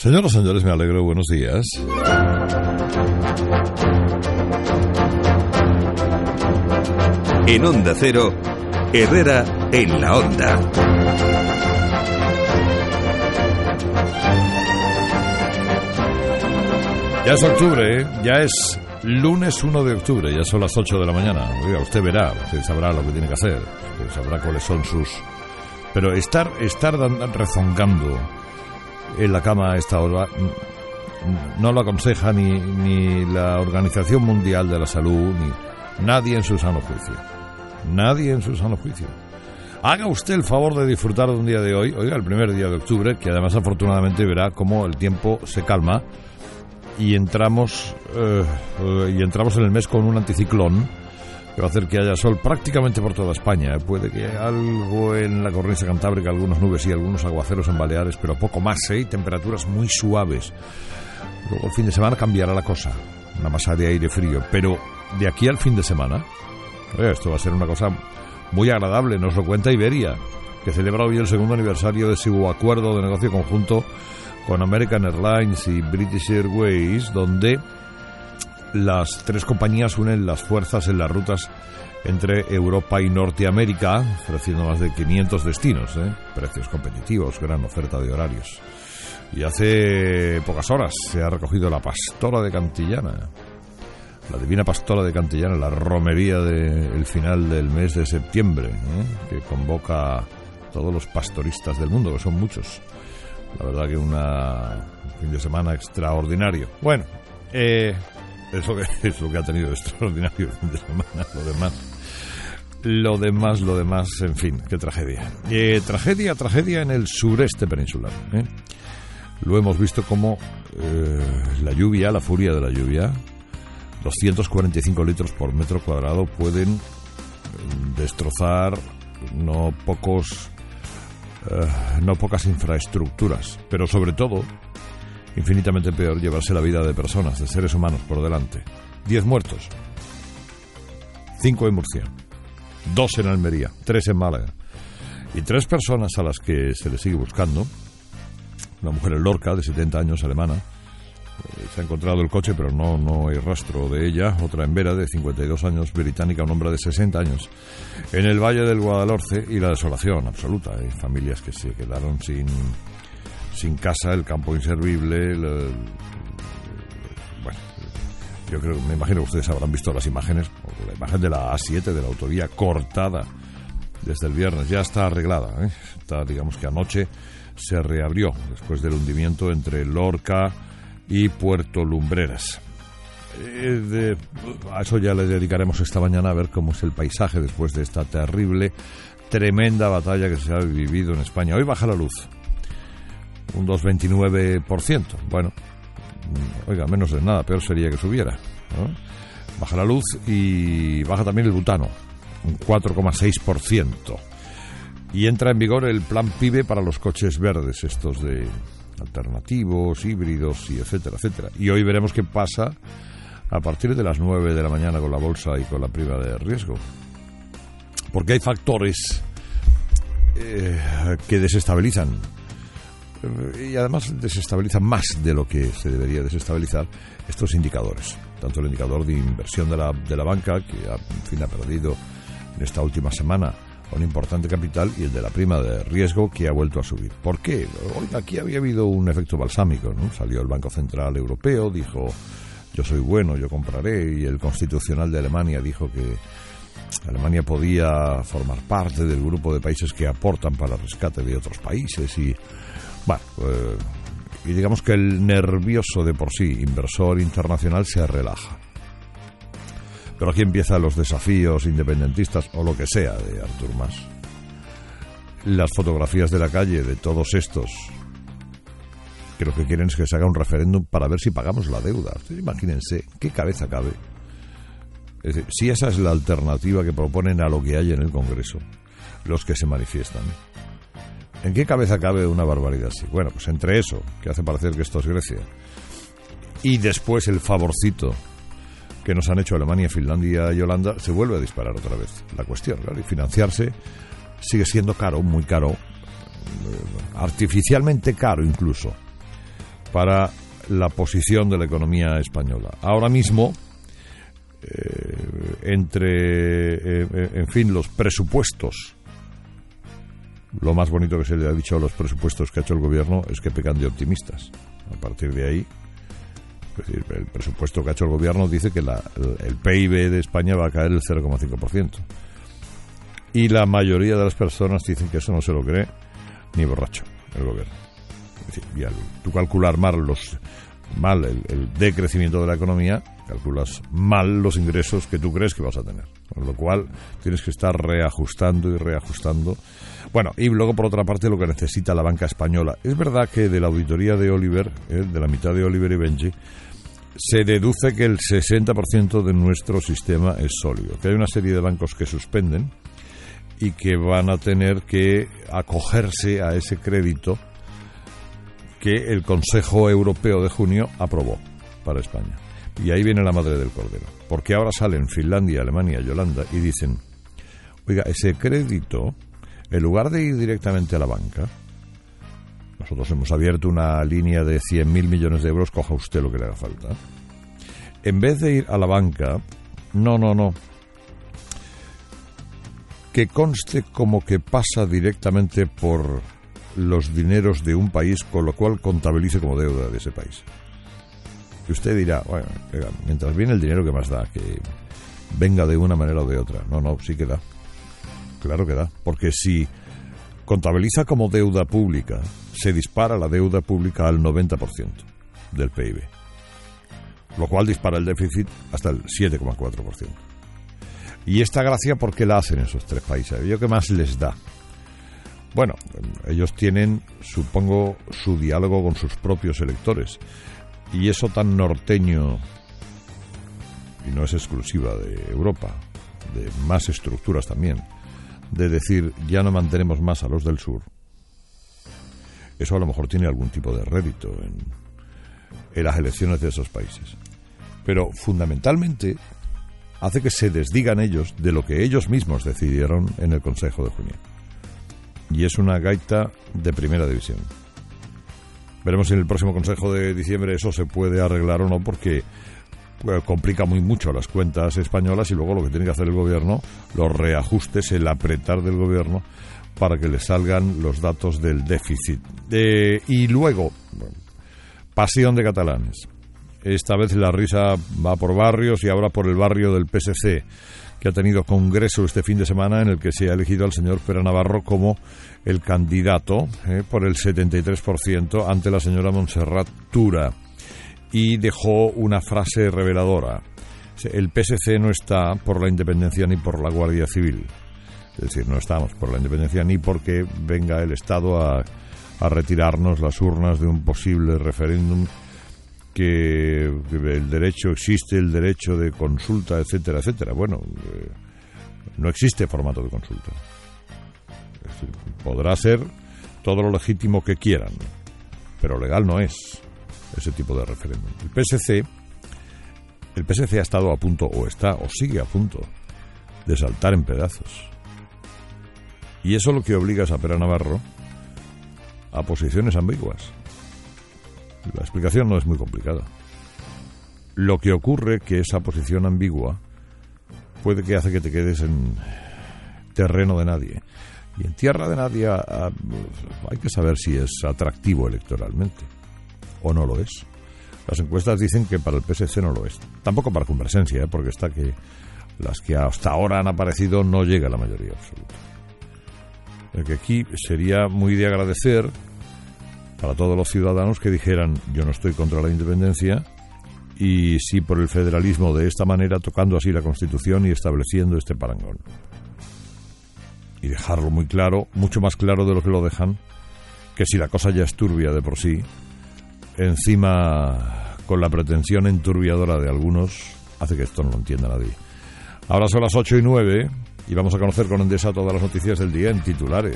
Señoras y señores, me alegro, buenos días. En Onda Cero, Herrera en la Onda. Ya es octubre, ¿eh? Ya es lunes 1 de octubre, ya son las 8 de la mañana. Oiga, usted verá, usted sabrá lo que tiene que hacer, usted sabrá cuáles son sus... Pero estar rezongando en la cama a esta hora no lo aconseja ni la Organización Mundial de la Salud, ni nadie en su sano juicio. Nadie en su sano juicio. Haga usted el favor de disfrutar de un día de hoy, oiga, el primer día de octubre, que además afortunadamente verá cómo el tiempo se calma y entramos en el mes con un anticiclón que va a hacer que haya sol prácticamente por toda España. Puede que algo en la cornisa cantábrica, algunas nubes y algunos aguaceros en Baleares, pero poco más, y temperaturas muy suaves. Luego el fin de semana cambiará la cosa, una masa de aire frío, pero de aquí al fin de semana, esto va a ser una cosa muy agradable. Nos lo cuenta Iberia, que celebra hoy el segundo aniversario de su acuerdo de negocio conjunto con American Airlines y British Airways, donde las tres compañías unen las fuerzas en las rutas entre Europa y Norteamérica, ofreciendo más de 500 destinos, precios competitivos, gran oferta de horarios. Y hace pocas horas se ha recogido la Pastora de Cantillana, la Divina Pastora de Cantillana, la romería del final del mes de septiembre, que convoca a todos los pastoristas del mundo, que son muchos. La verdad que un fin de semana extraordinario. Bueno, es lo que ha tenido de extraordinario el fin de semana. Lo demás, en fin, qué tragedia. Tragedia en el sureste peninsular. Lo hemos visto como la furia de la lluvia, 245 litros por metro cuadrado pueden destrozar no pocas infraestructuras, pero sobre todo, infinitamente peor, llevarse la vida de personas, de seres humanos por delante. 10 muertos, 5 en Murcia, 2 en Almería, 3 en Málaga, y 3 personas a las que se les sigue buscando. Una mujer en Lorca, de 70 años, alemana. Se ha encontrado el coche, pero no hay rastro de ella. Otra en Vera, de 52 años, británica, un hombre de 60 años. En el Valle del Guadalhorce, y la desolación absoluta. Hay familias que se quedaron sin casa, el campo inservible. Bueno, yo me imagino que ustedes habrán visto las imágenes. La imagen de la A7, de la autovía cortada desde el viernes. Ya está arreglada. Está, digamos que anoche se reabrió después del hundimiento entre Lorca y Puerto Lumbreras. A eso ya le dedicaremos esta mañana, a ver cómo es el paisaje después de esta tremenda batalla que se ha vivido en España. Hoy baja la luz, un 2,29%. Bueno, oiga, menos de nada, peor sería que subiera, ¿no? Baja la luz y baja también el butano, un 4,6%. Y entra en vigor el plan PIBE para los coches verdes, estos de alternativos, híbridos y etcétera, etcétera. Y hoy veremos qué pasa a partir de las 9 de la mañana con la bolsa y con la prima de riesgo. Porque hay factores que desestabilizan. Y además desestabilizan más de lo que se debería desestabilizar estos indicadores. Tanto el indicador de inversión de la banca, que ha perdido en esta última semana un importante capital, y el de la prima de riesgo, que ha vuelto a subir. ¿Por qué? Hoy aquí había habido un efecto balsámico, ¿no? Salió el Banco Central Europeo, dijo: yo soy bueno, yo compraré, y el Constitucional de Alemania dijo que Alemania podía formar parte del grupo de países que aportan para el rescate de otros países. Y bueno, y digamos que el nervioso de por sí inversor internacional se relaja. Pero aquí empiezan los desafíos independentistas, o lo que sea, de Artur Mas. Las fotografías de la calle de todos estos, que lo que quieren es que se haga un referéndum para ver si pagamos la deuda. Ustedes imagínense qué cabeza cabe. Es decir, si esa es la alternativa que proponen a lo que hay en el Congreso los que se manifiestan, ¿en qué cabeza cabe una barbaridad así? Bueno, pues entre eso, que hace parecer que esto es Grecia, y después el favorcito que nos han hecho Alemania, Finlandia y Holanda, se vuelve a disparar otra vez la cuestión, claro. Y financiarse sigue siendo caro, muy caro, artificialmente caro incluso. para la posición de la economía española. Ahora mismo, en fin, los presupuestos, lo más bonito que se le ha dicho a los presupuestos que ha hecho el gobierno es que pecan de optimistas. A partir de ahí, es decir, el presupuesto que ha hecho el gobierno dice que el PIB de España va a caer el 0,5%. Y la mayoría de las personas dicen que eso no se lo cree ni borracho el gobierno. Es decir, y al tú calcular mal el decrecimiento de la economía, calculas mal los ingresos que tú crees que vas a tener. Con lo cual tienes que estar reajustando y reajustando. Bueno, y luego por otra parte lo que necesita la banca española. Es verdad que de la auditoría de Oliver, de la mitad de Oliver y Benji, se deduce que el 60% de nuestro sistema es sólido, que hay una serie de bancos que suspenden y que van a tener que acogerse a ese crédito que el Consejo Europeo de junio aprobó para España. Y ahí viene la madre del cordero, porque ahora salen Finlandia, Alemania y Holanda y dicen, oiga, ese crédito, en lugar de ir directamente a la banca, nosotros hemos abierto una línea de 100.000 millones de euros, coja usted lo que le haga falta. En vez de ir a la banca, no. Que conste como que pasa directamente por los dineros de un país, con lo cual contabilice como deuda de ese país. Y usted dirá, bueno, mientras viene el dinero que más da, que venga de una manera o de otra. No, sí que da. Claro que da. Porque si contabiliza como deuda pública, se dispara la deuda pública al 90% del PIB. Lo cual dispara el déficit hasta el 7,4%. Y esta gracia, ¿por qué la hacen esos tres países? ¿Yo qué más les da? Bueno, ellos tienen, supongo, su diálogo con sus propios electores. Y eso tan norteño, y no es exclusiva de Europa, de más estructuras también, de decir, ya no mantenemos más a los del sur. Eso a lo mejor tiene algún tipo de rédito en las elecciones de esos países. Pero fundamentalmente hace que se desdigan ellos de lo que ellos mismos decidieron en el Consejo de junio. Y es una gaita de primera división. Veremos si en el próximo Consejo de diciembre eso se puede arreglar o no, porque complica muy mucho las cuentas españolas y luego lo que tiene que hacer el gobierno, los reajustes, el apretar del gobierno para que le salgan los datos del déficit. Y luego, pasión de catalanes. Esta vez la risa va por barrios y ahora por el barrio del PSC, que ha tenido congreso este fin de semana en el que se ha elegido al señor Pere Navarro como el candidato por el 73% ante la señora Montserrat Tura. Y dejó una frase reveladora. El PSC no está por la independencia ni por la Guardia Civil. Es decir, no estamos por la independencia ni porque venga el Estado a retirarnos las urnas de un posible referéndum, que el derecho existe, el derecho de consulta, etcétera, etcétera. Bueno, no existe formato de consulta. Es decir, podrá ser todo lo legítimo que quieran, pero legal no es ese tipo de referéndum. El PSC ha estado a punto, o sigue a punto, de saltar en pedazos. Y eso lo que obliga a Pere Navarro a posiciones ambiguas. La explicación no es muy complicada. Lo que ocurre que esa posición ambigua puede que hace que te quedes en terreno de nadie. Y en tierra de nadie hay que saber si es atractivo electoralmente o no lo es. Las encuestas dicen que para el PSC no lo es. Tampoco para Convergencia, porque está que las que hasta ahora han aparecido no llega a la mayoría absoluta. Porque aquí sería muy de agradecer para todos los ciudadanos que dijeran, yo no estoy contra la independencia y sí por el federalismo de esta manera, tocando así la Constitución y estableciendo este parangón. Y dejarlo muy claro, mucho más claro de lo que lo dejan, que si la cosa ya es turbia de por sí, encima con la pretensión enturbiadora de algunos, hace que esto no lo entienda nadie. Ahora son las 8:09 y vamos a conocer con Endesa todas las noticias del día en titulares.